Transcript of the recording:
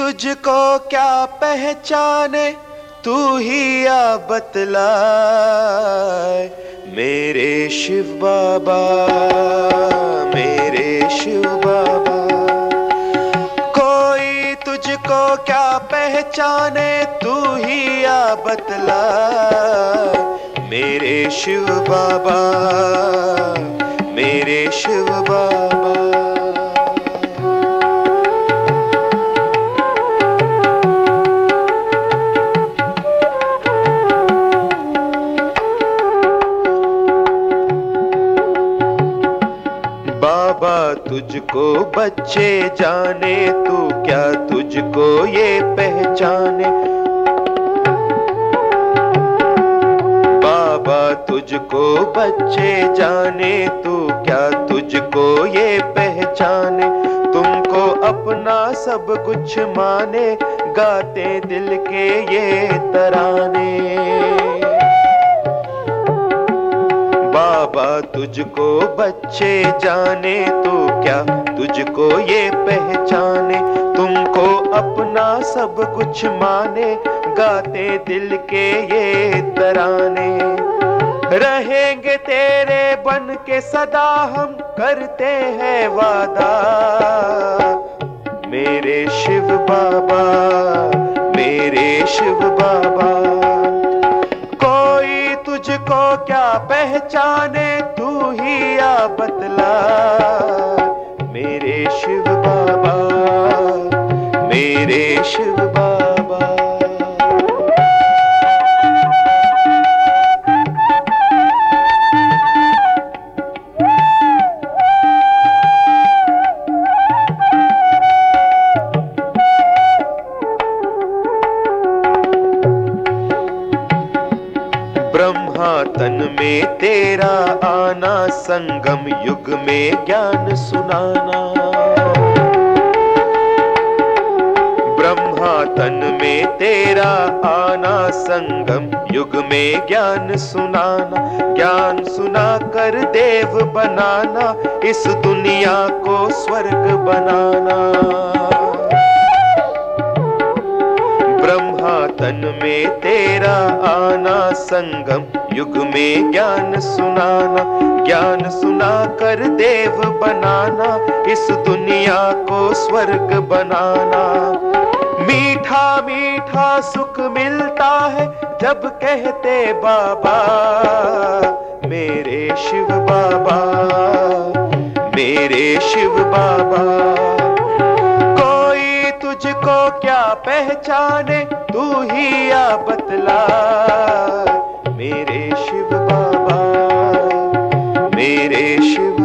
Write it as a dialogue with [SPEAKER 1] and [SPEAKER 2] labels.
[SPEAKER 1] तुझको क्या पहचाने, तू ही आ बतला मेरे शिव बाबा, मेरे शिव बाबा। कोई तुझको क्या पहचाने, तू ही आ बतला मेरे शिव बाबा, मेरे शिव बाबा। बाबा तुझको बच्चे जाने, तू क्या तुझको ये पहचाने। बाबा तुझको बच्चे जाने, तू क्या तुझको ये पहचाने। तुमको अपना सब कुछ माने, गाते दिल के ये तराने। बाबा तुझको बच्चे जाने, तो क्या तुझको ये पहचाने। तुमको अपना सब कुछ माने, गाते दिल के ये तराने। रहेंगे तेरे बन के सदा, हम करते हैं वादा मेरे शिव बाबा, मेरे शिव बाबा। कोई तुझको क्या पहचाने, तू ही आ बतला मेरे शिव बाबा, मेरे शिव बाबा। ब्रह्मा तन में तेरा आना, संगम युग में ज्ञान सुनाना। ब्रह्मा तन में तेरा आना, संगम युग में ज्ञान सुनाना। ज्ञान सुना कर देव बनाना, इस दुनिया को स्वर्ग बनाना। ब्रह्मा तन में तेरा आना, संगम युग में ज्ञान सुनाना। ज्ञान सुना कर देव बनाना, इस दुनिया को स्वर्ग बनाना। मीठा मीठा सुख मिलता है, जब कहते बाबा मेरे शिव बाबा, मेरे शिव बाबा। तुझको क्या पहचाने, तू ही आ बतला मेरे शिव बाबा, मेरे शिव